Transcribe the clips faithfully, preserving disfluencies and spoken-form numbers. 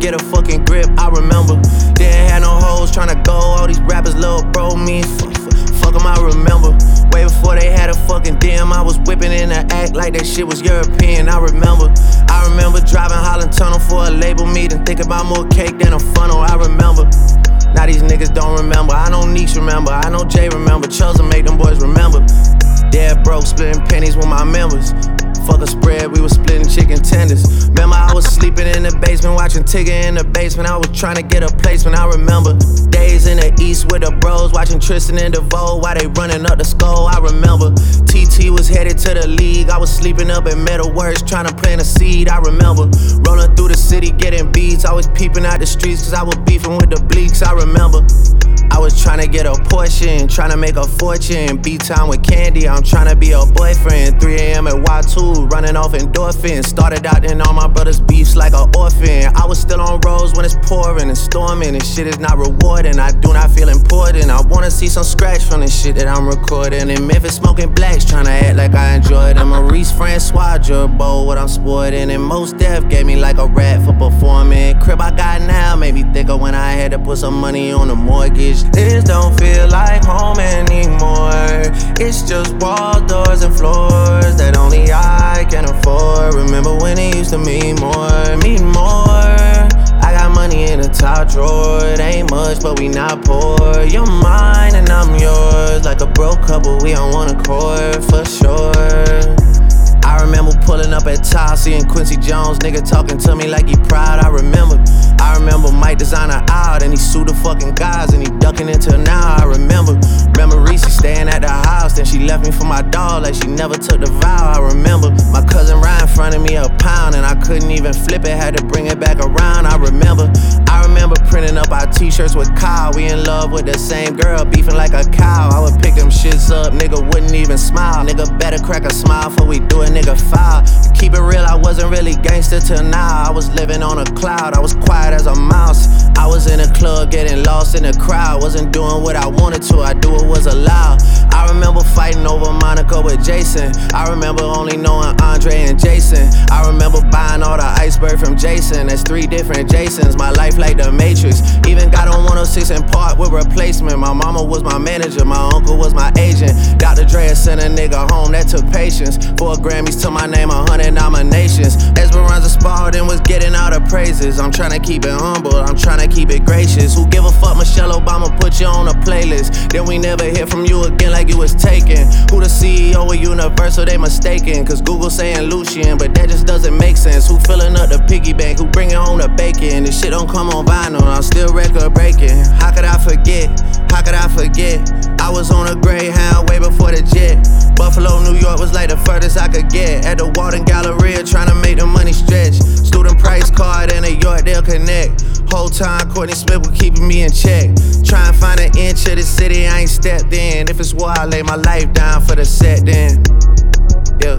get a fucking grip, I remember. Didn't have no hoes tryna go, all these rappers little bro me. Fuck, fuck 'em, I remember. Way before they had a fucking D M, I was whipping in the act like that shit was European, I remember. I remember driving Holland Tunnel for a label meeting, thinking about more cake than a funnel, I remember. Now these niggas don't remember, I know Neeks remember, I know Jay remember, Chuzza make them boys remember. Dead broke, splitting pennies with my members. Fuck a spread, we was splitting chicken tenders. Remember I was sleeping in the basement, watching Tigger in the basement. I was trying to get a placement, I remember. Days in the east with the bros, watching Tristan and DeVoe while they running up the skull, I remember. T T was headed to the league, I was sleeping up at Metalworks, trying to plant a seed, I remember. Rolling through the city, getting beats, always peeping out the streets, cause I was beefing with the bleaks, I remember. I was tryna get a portion, tryna make a fortune. B-time with Candy, I'm tryna be a boyfriend. three A M at Y two, running off endorphins. Started out in all my brothers' beefs like an orphan. I was still on roads when it's pouring and storming, and shit is not rewarding. I do not feel important. I wanna see some scratch from the shit that I'm recording. In Memphis smoking blacks, tryna act like I enjoy it. And Maurice Francois, Jerbo, what I'm sporting. And Most Def gave me like a rat for performing. Crib I got now made me think of when I had to put some money on the mortgage. This don't feel like home anymore. It's just walls, doors, and floors that only I can afford. Remember when it used to mean more, mean more. I got money in the top drawer. It ain't much, but we not poor. You're mine and I'm yours. Like a broke couple, we on one accord for sure. I remember pulling up at Tile, seeing Quincy Jones, nigga talking to me like he proud, I remember. I remember Mike Designer out and he sued the fucking guys and he ducking until now, I remember. Remember Reese staying at the house, then she left me for my dog like she never took the vow, I remember. My cousin Ryan fronted me a pound and I couldn't even flip it, had to bring it back around, I remember. I remember printing up our t-shirts with Kyle, we in love with the same girl, beefing like a cow. I would pick them shits up, nigga wouldn't even smile. Nigga better crack a smile before we do it, nigga foul. To keep it real, I wasn't really gangster till now. I was living on a cloud, I was quiet as a mouse. I was in a club getting lost in the crowd. Wasn't doing what I wanted to, I do what was allowed. I remember fighting over Monica with Jason. I remember only knowing Andre and Jason. I remember buying all the iceberg from Jason. That's three different Jasons, my life like the Matrix. Even got on one oh six and Park with replacement. My mama was my manager, my uncle was my agent. Doctor Dre sent a nigga home, that took patience. Four Grammys to my name, a hundred nominations. Esperanza Spalding was getting all the praises. I'm tryna keep it humble, I'm tryna keep it gracious. Who give a fuck, Michelle Obama put you on a playlist. Then we never hear from you again like you was taken. Who the C E O of Universal, they mistaken. Cause Google saying Lucian, but that just doesn't make sense. Who filling up the piggy bank, who bringing home the bacon? This shit don't come on vinyl, I'm still record breaking. How could I forget, how could I forget? I was on a Greyhound way before the jet. Buffalo, New York was like the furthest I could get. At the Walton Galleria trying to make the money stretch. Student price card and a Yorkdale Connect. Whole time Courtney Smith was keeping me in check. Try and find an inch of the city I ain't stepped in. If it's war, I lay my life down for the set then. Yeah.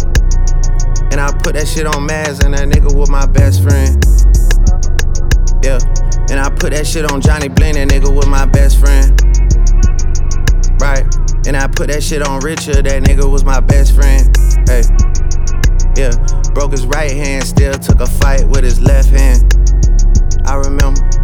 And I put that shit on Maz and that nigga was my best friend. Yeah. And I put that shit on Johnny Bling, that nigga was my best friend. Right. And I put that shit on Richard, that nigga was my best friend. Hey. Yeah. Broke his right hand, still took a fight with his left hand. I remember.